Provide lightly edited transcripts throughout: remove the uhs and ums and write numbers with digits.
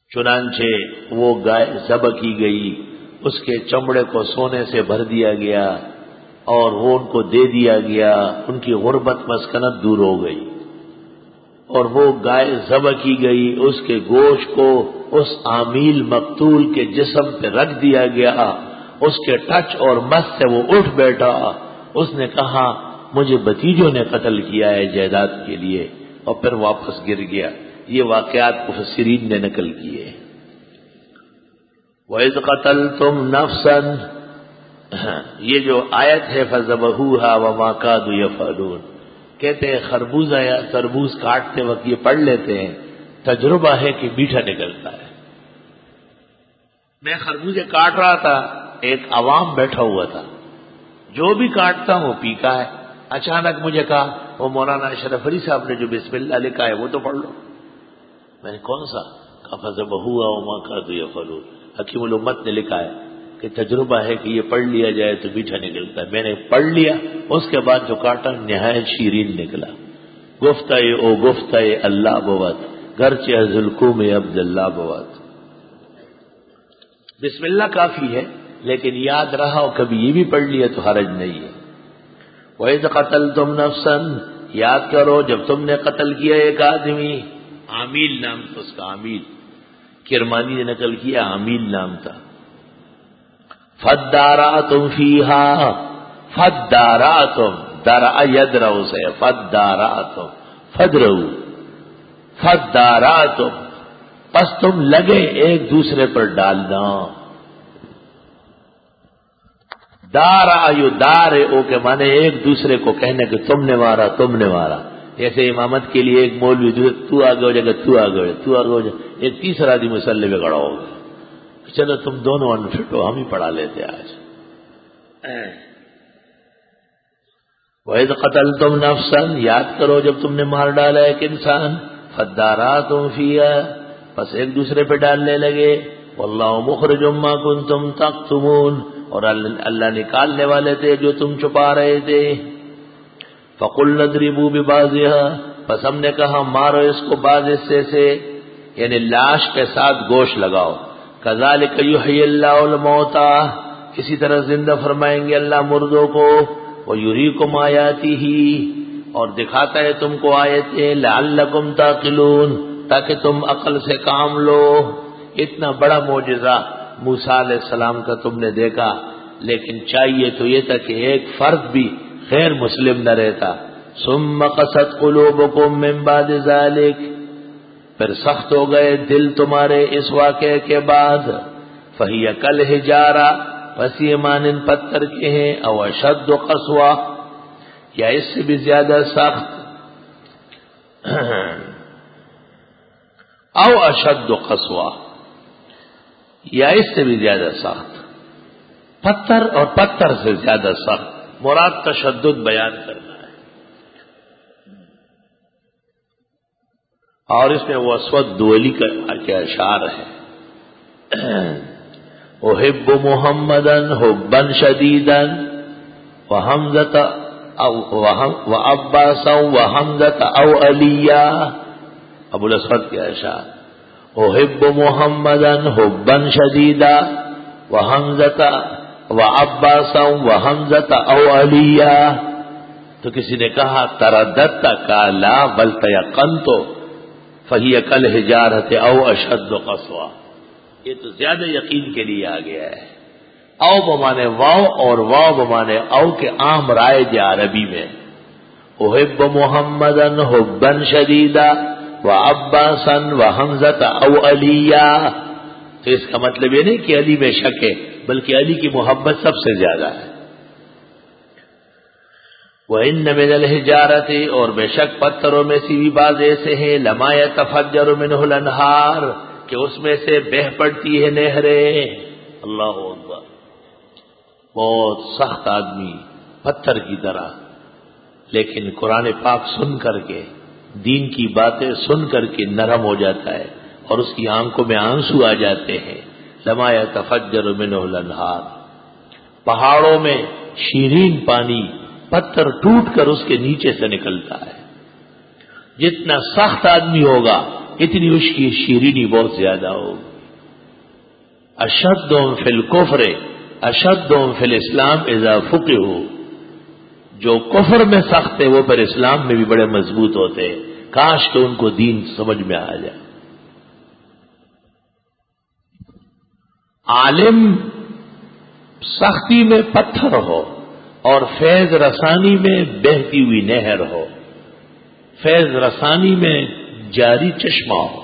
چنانچہ وہ گائے ذبح کی گئی، اس کے چمڑے کو سونے سے بھر دیا گیا اور وہ ان کو دے دیا گیا، ان کی غربت مسکنت دور ہو گئی۔ اور وہ گائے ذبح کی گئی، اس کے گوشت کو اس عامیل مقتول کے جسم پہ رکھ دیا گیا، اس کے ٹچ اور مس سے وہ اٹھ بیٹھا، اس نے کہا مجھے بھتیجوں نے قتل کیا ہے جائیداد کے لیے، اور پھر واپس گر گیا۔ یہ واقعات مفسرین نے نقل کیے۔ وَإِذْ قَتَلْتُمْ نَفْسًا، یہ جو آیت ہے فَذَبَحُوهَا وَمَا كَادُوا يَفْعَلُونَ، کہتے ہیں خربوزہ یا تربوز کاٹتے وقت یہ پڑھ لیتے ہیں، تجربہ ہے کہ میٹھا نکلتا ہے۔ میں خربوزے کاٹ رہا تھا، ایک عوام بیٹھا ہوا تھا، جو بھی کاٹتا ہوں پیکا ہے۔ اچانک مجھے کہا وہ مولانا اشرف علی صاحب نے جو بسم اللہ لکھا ہے وہ تو پڑھ لو۔ میں نے کون سا؟ کہا فَذَبَحُوهَا وَمَا كَادُوا يَفْعَلُونَ، حکیم الامت نے لکھا ہے کہ تجربہ ہے کہ یہ پڑھ لیا جائے تو میٹھا نکلتا ہے۔ میں نے پڑھ لیا، اس کے بعد جو کاٹا نہایت شیرین نکلا۔ گفتہ او گفتہ اللہ بوت، گرچہ ذوالقوم عبداللہ بوت۔ بسم اللہ کافی ہے، لیکن یاد رہا اور کبھی یہ بھی پڑھ لیا تو حرج نہیں ہے۔ وَإِذْ قَتَلْتُمْ نَفْسًا، یاد کرو جب تم نے قتل کیا ایک آدمی، عامیل نام تھا اس کا، عامیل، کرمانی نے نقل کیا عامیل نام تھا۔ فَادَّارَأْتُمْ فِيهَا، فَادَّارَأْتُمْ، درع یدرع سے، فَادَّارَأْتُمْ، فَادْرَؤْ، فَادَّارَأْتُمْ، پس تم لگے ایک دوسرے پر ڈالنا۔ دارا یو دار او کے مانے ایک دوسرے کو کہنے کہ تم نے مارا تم نے مارا۔ جیسے امامت کے لیے ایک مولوی تو آگے ہو جائے گا، تو آگے ہو جائے، تو آگے ہو جائے، ایک تیسرا آدمی مسلح پہ کھڑا ہوگا، چلو تم دونوں انفٹ ہو، ہم ہی پڑھا لیتے آج۔ وَإِذْ قَتَلْتُمْ نَفْسًا، یاد کرو جب تم نے مار ڈالا ایک انسان، فَادَّارَأْتُمْ فِيهَا، بس ایک دوسرے پہ ڈالنے لگے، وَاللَّهُ مُخْرِجٌ مَّا كُنتُمْ تَكْتُمُونَ، اور اللہ نکالنے والے تھے جو تم چھپا رہے تھے۔ فَقُلْنَا اضْرِبُوا بِبَعْضِهَا، پس ہم نے کہا مارو اس کو بعض حصے سے، یعنی لاش کے ساتھ گوشت لگاؤ۔ كَذَلِكَ يُحْيِي اللَّهُ الْمَوْتَىٰ، اسی طرح زندہ فرمائیں گے اللہ مردوں کو، وَيُرِيكُمْ آيَاتِهِ، اور دکھاتا ہے تم کو آیتیں، لَعَلَّكُمْ تَعْقِلُونَ، تاکہ تم عقل سے کام لو۔ اتنا بڑا معجزہ موسیٰ علیہ السلام کا تم نے دیکھا، لیکن چاہیے تو یہ تھا کہ ایک فرد بھی غیر مسلم نہ رہتا۔ ثم قست قلوبکم من بعد ذلک، پھر سخت ہو گئے دل تمہارے اس واقعے کے بعد، فہی کالحجارہ، پس یہ مانند پتھر کے ہیں، او اشد قسوہ، یا اس سے بھی زیادہ سخت، او اشد قسوہ، یا اس سے بھی زیادہ سخت، پتھر اور پتھر سے زیادہ سخت، مراد تشدد بیان کرنا ہے۔ اور اس میں وہ اسود دولی کا اشعار ہے، احب محمدا حبا شدیدا وحمزة وعباسا وحمزة او علیہ، ابو الاسود کے اشعار، احب محمدا حبا شدیدا وحمزة وعباسا وحمزة او علیہ، تو کسی نے کہا ترددت کالا بل تیقنت فہی کالحجارۃ او اشد قسوہ، یہ تو زیادہ یقین کے لیے آ گیا ہے۔ او بمانے واو اور واو بمانے او کے عام رائج عربی میں، احب محمدا حبا شدیدا وعباسا وحمزة او علیہ، تو اس کا مطلب یہ نہیں کہ علی میں شک ہے، بلکہ علی کی محبت سب سے زیادہ ہے۔ وَإِنَّ مِنَ الْحِجَارَةِ، اور بے شک پتھروں میں سے بھی بعض ایسے ہیں، لَمَا يَتَفَجَّرُ مِنْهُ الْأَنْهَارُ، کہ اس میں سے بہہ پڑتی ہے نہریں۔ اللہ اکبر، بہت سخت آدمی پتھر کی طرح، لیکن قرآن پاک سن کر کے، دین کی باتیں سن کر کے نرم ہو جاتا ہے اور اس کی آنکھوں میں آنسو آ جاتے ہیں۔ لَمَا يَتَفَجَّرُ مِنْهُ الْأَنْهَارُ، پہاڑوں میں شیرین پانی پتھر ٹوٹ کر اس کے نیچے سے نکلتا ہے۔ جتنا سخت آدمی ہوگا اتنی اس کی شیرینی بہت زیادہ ہوگی. اشدهم فی الکفر اشدهم فی الاسلام اذا فقہوا، جو کفر میں سخت ہے وہ پھر اسلام میں بھی بڑے مضبوط ہوتے ہیں. کاش کہ ان کو دین سمجھ میں آ جائے. عالم سختی میں پتھر ہو اور فیض رسانی میں بہتی ہوئی نہر ہو، فیض رسانی میں جاری چشمہ ہو.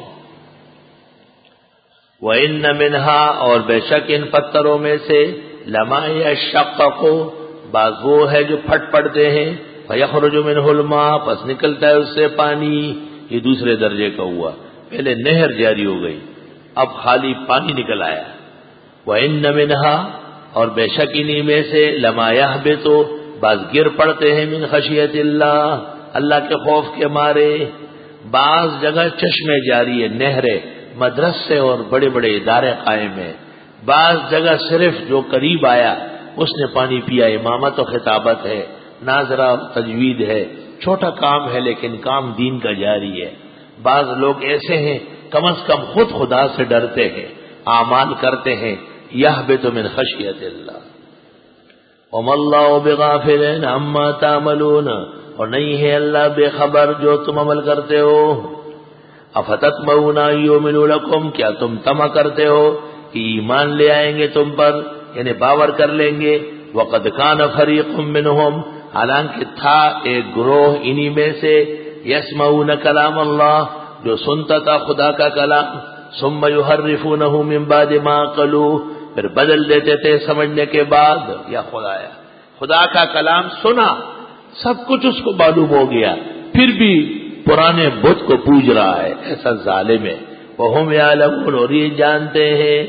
وَإِنَّ مِنْهَا، اور بے شک ان پتھروں میں سے لَمَا يَشَّقَّقُ، بعض وہ ہے جو پھٹ پڑتے ہیں، فَيَخْرُجُ مِنْهُ الْمَاءُ، پس نکلتا ہے اس سے پانی. یہ دوسرے درجے کا ہوا. پہلے نہر جاری ہو گئی، اب خالی پانی نکل آیا. وَإِنَّ مِنْهَا، اور بے شک انہی میں سے لَمَا يَهْبِطُ، بعض گر پڑتے ہیں من خشیت اللہ، اللہ کے خوف کے مارے. بعض جگہ چشمے جاری ہے، نہریں، مدرسے اور بڑے بڑے ادارے قائم ہیں. بعض جگہ صرف جو قریب آیا اس نے پانی پیا. امامت و خطابت ہے، ناظرہ تجوید ہے، چھوٹا کام ہے لیکن کام دین کا جاری ہے. بعض لوگ ایسے ہیں کم از کم خود خدا سے ڈرتے ہیں، اعمال کرتے ہیں. یحبط من خشیت اللہ. وما اللہ بغافل عما تعملون، اور نہیں ہے اللہ بے خبر جو تم عمل کرتے ہو. افتطمعون ان یؤمنوا لکم، کیا تم طمع کرتے ہو کہ ایمان لے آئیں گے تم پر، یعنی باور کر لیں گے. وقد کان فریق منہم، حالانکہ تھا ایک گروہ انہی میں سے، یسمعون کلام اللہ، جو سنتا تھا خدا کا کلام، ثم یحرفونہ من بعد ما عقلوہ، پھر بدل دیتے تھے سمجھنے کے بعد. یا خدایا، خدا کا کلام سنا، سب کچھ اس کو معلوم ہو گیا، پھر بھی پرانے بت کو پوج رہا ہے. ایسا ظالم ہے. وَهُمْ يَعْلَمُونَ، اور یہ جانتے ہیں.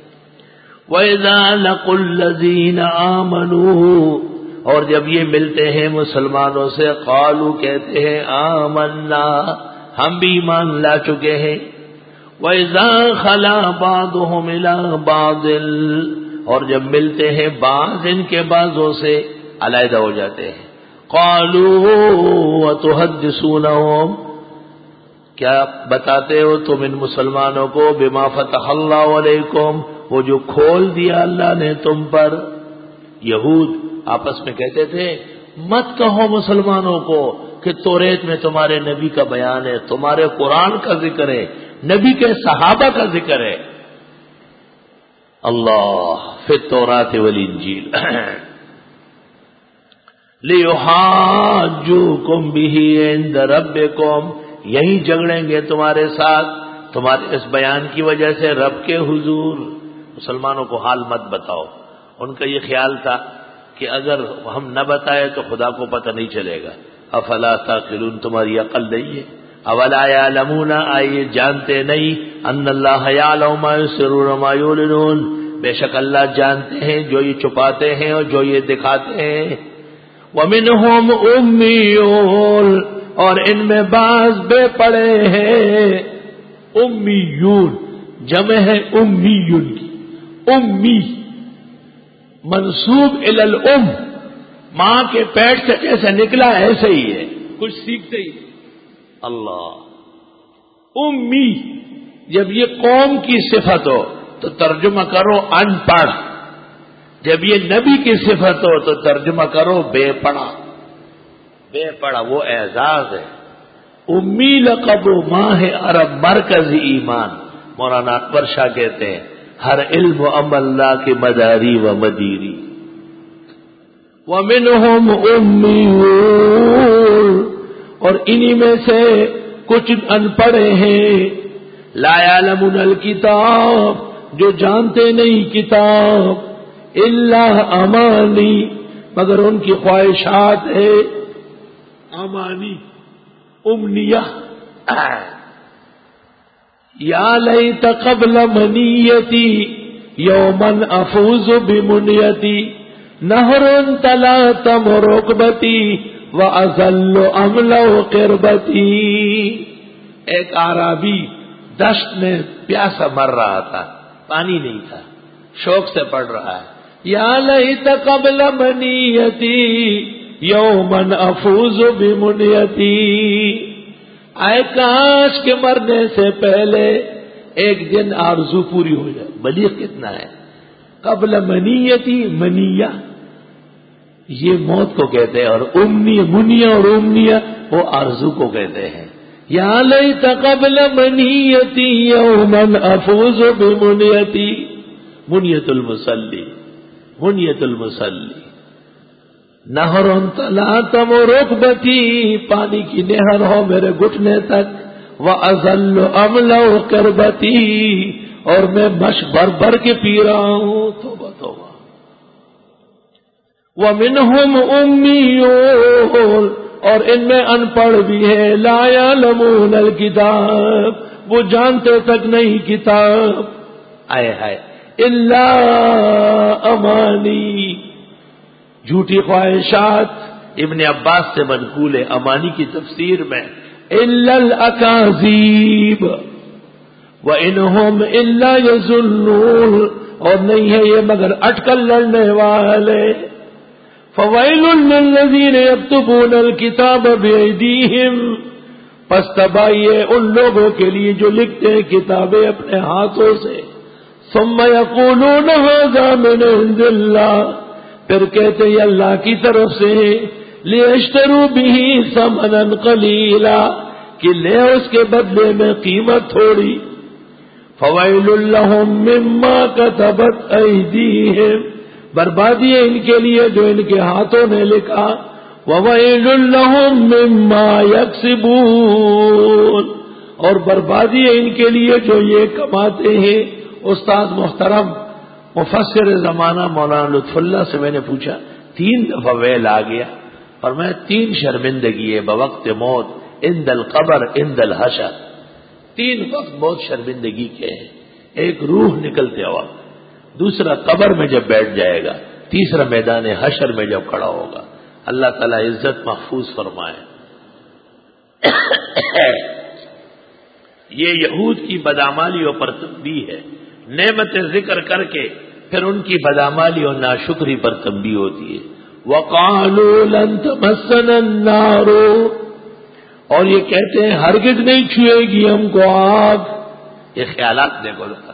وَإِذَا لَقُوا الَّذِينَ آمَنُوا، اور جب یہ ملتے ہیں مسلمانوں سے، قالوا، کہتے ہیں، آمنا، ہم بھی ایمان لا چکے ہیں. وَإِذَا خَلَا بَعْضُهُمْ إِلَىٰ بَعْضٍ، اور جب ملتے ہیں بعض ان کے بعضوں سے، علیحدہ ہو جاتے ہیں. قالوا وتحدثونهم، کیا بتاتے ہو تم ان مسلمانوں کو، بما فتح اللہ علیکم، وہ جو کھول دیا اللہ نے تم پر. یہود آپس میں کہتے تھے مت کہو مسلمانوں کو کہ توریت میں تمہارے نبی کا بیان ہے، تمہارے قرآن کا ذکر ہے، نبی کے صحابہ کا ذکر ہے. اللہ فی التوراۃ والانجیل لِيُحَاجُّوكُمْ بِهِ عِندَ رَبِّكُمْ، یہی جھگڑیں گے تمہارے ساتھ تمہارے اس بیان کی وجہ سے رب کے حضور. مسلمانوں کو حال مت بتاؤ. ان کا یہ خیال تھا کہ اگر ہم نہ بتائے تو خدا کو پتہ نہیں چلے گا. افلا تعقلون، تمہاری عقل نہیں ہے. اولا یعلمون، آئیے جانتے نہیں، ان اللہ یعلم ما یسرون وما یعلنون، بے شک اللہ جانتے ہیں جو یہ چھپاتے ہیں اور جو یہ دکھاتے ہیں. وَمِنْهُمْ أُمِّيُّونَ، اور ان میں بعض بے پڑھے ہیں. امیون جمع ہے امیون کی. امی منسوب الی الام، ماں کے پیٹ سے جیسے نکلا ایسے ہی ہے، کچھ سیکھتے ہی. اللہ امی، جب یہ قوم کی صفت ہو تو ترجمہ کرو ان پڑھ، جب یہ نبی کی صفت ہو تو ترجمہ کرو بے پڑھا. بے پڑھا وہ اعزاز ہے. امی لقب ماں ہے عرب مرکز ایمان. مولانا اکبر شاہ کہتے ہیں ہر علم و عمل لا کی مداری و مدیری. ومنہم امیون، اور انہی میں سے کچھ ان پڑھے ہیں. لا یعلمون الکتاب، جو جانتے نہیں کتاب. اللہ امانی، مگر ان کی خواہشات ہے. امانی امنیہ. یا لیت قبل منیتی یومن افوز بمنیتی، نہر تلا تم رکبتی وازل املو قربتی. ایک اعرابی دشت میں پیاسا مر رہا تھا، پانی نہیں تھا، شوق سے پڑھ رہا ہے، یا لیت قبل منیتی یومن افوز بمنیتی. آئے کاش کے مرنے سے پہلے ایک دن آرزو پوری ہو جائے. بلیغ کتنا ہے. قبل منیتی منیہ یہ موت کو کہتے ہیں, اور منیہ اور امنیہ وہ آرزو کو کہتے ہیں. یا لیت قبل منیتی یوما افوز بمنیتی. منیت المصلی, منیت المصلی. نہر تلاتم رکبتی, پانی کی نہر ہو میرے گھٹنے تک. وَأَظَلُّ أَمْلَوْ كَرْبَتِي, اور میں مشک بھر بھر کے پی رہا ہوں. توبہ توبہ. وَمِنْهُمْ أُمِّيُّونَ, اور ان میں ان پڑھ بھی ہے. لَا يَعْلَمُونَ الْكِتَابَ, وہ جانتے تک نہیں کتاب. آئے ہائے. إِلَّا أَمَانِي, جھوٹی خواہشات. ابن عباس سے منقول ہے امانی کی تفسیر میں. إِلَّا الْأَكَاذِيبَ وَإِنْهُمْ إِلَّا يَظُنُّونَ, اور نہیں ہے یہ مگر اٹکل لڑنے والے. فَوَيْلٌ لِّلَّذِينَ يَكْتُبُونَ الْكِتَابَ بِأَيْدِيهِمْ, پس تباہی ہے ان لوگوں کے لیے جو لکھتے ہیں کتابیں اپنے ہاتھوں سے. ثُمَّ يَقُولُونَ هَذَا مِنْ عِندِ اللَّهِ, پھر کہتے ہیں اللہ کی طرف سے. لِيَشْتَرُوا بِهِ ثَمَنًا قَلِيلًا, کہ لے اس کے بدلے میں قیمت تھوڑی. فَوَيْلٌ لَّهُم مِّمَّا كَتَبَتْ أَيْدِيهِمْ, بربادی ہے ان کے لیے جو ان کے ہاتھوں نے لکھا. وَوَيْلٌ لَّهُم مِّمَّا يَكْسِبُونَ, اور بربادی ہے ان کے لیے جو یہ کماتے ہیں. استاد محترم مفسر زمانہ مولانا لطف اللہ سے میں نے پوچھا 3 دفعہ ویل آ گیا, اور میں 3 شرمندگی ہے بوقت موت, عند القبر, عند الحشر. 3 وقت بہت شرمندگی کے ہیں. ایک روح نکلتے وقت, دوسرا قبر میں جب بیٹھ جائے گا, تیسرا میدان حشر میں جب کھڑا ہوگا. اللہ تعالی عزت محفوظ فرمائے. یہ یہود کی بدعمالیوں پر تنبیہ ہے. نعمت ذکر کر کے پھر ان کی بدعمالی اور ناشکری پر تنبیہ ہوتی ہے. وَقَالُوا لَن تَمَسَّنَا النَّارُ, اور یہ کہتے ہیں ہرگز نہیں چھوئے گی ہم کو آگ. یہ خیالات دیکھو ذرا.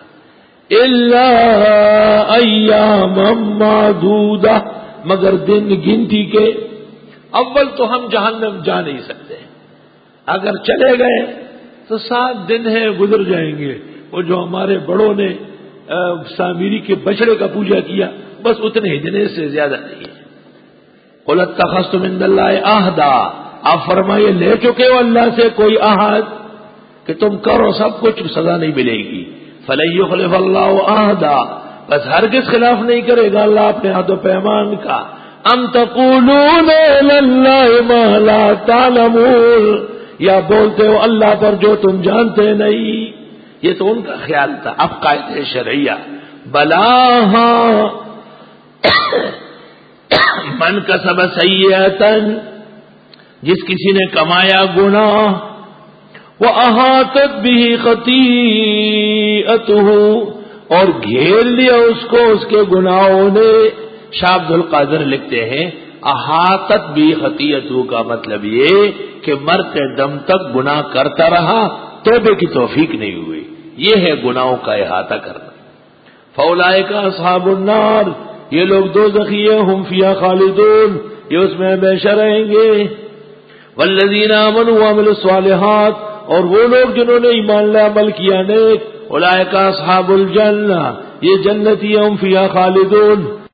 إِلَّا أَيَّامًا مَّعْدُودَةً, مگر دن گنتی کے. اول تو ہم جہنم جا نہیں سکتے, اگر چلے گئے تو 7 دن ہیں گزر جائیں گے. وہ جو ہمارے بڑوں نے سامری کے بچڑے کا پوجا کیا, بس اتنے ہی دن سے زیادہ نہیں ہے. قُلْ اتَّخَذْتُم مِّن اللَّهِ عَهْدًا, آپ فرمائیے لے چکے ہو اللہ سے کوئی عہد کہ تم کرو سب کچھ, سزا نہیں ملے گی. فَلَن يُخْلِفَ اللَّهُ عَهْدًا, بس ہرگز خلاف نہیں کرے گا اللہ اپنے عہد و پیمان کا. أَمْ تَقُولُونَ عَلَى اللَّهِ مَا لَا تَعْلَمُونَ, یا بولتے ہو اللہ پر جو تم جانتے نہیں. یہ تو ان کا خیال تھا. اب قاعدہ شرعیہ. بلا من کسب سیئۃ, جس کسی نے کمایا گناہ, وَأَحَاطَتْ بِهِ خَطِيئَتُهُ, اور گھیر لیا اس کو اس کے گناہوں نے. شاہ عبد القادر لکھتے ہیں احاطت بِهِ خَطِيئَتُهُ کا مطلب یہ کہ مرتے دم تک گناہ کرتا رہا, توبے کی توفیق نہیں ہوئی. یہ ہے گناہوں کا احاطہ کرنا. فَأُولَٰئِكَ أَصْحَابُ النَّارِ, یہ لوگ دوزخی ہیں. ہم فیہا خالدون, یہ اس میں ہمیشہ رہیں گے. والذین آمنوا وعملوا الصالحات, اور وہ لوگ جنہوں نے ایمان لے عمل کیا نیک. اولئک اصحاب الجنہ, یہ جنتی. ہم فیہا خالدون,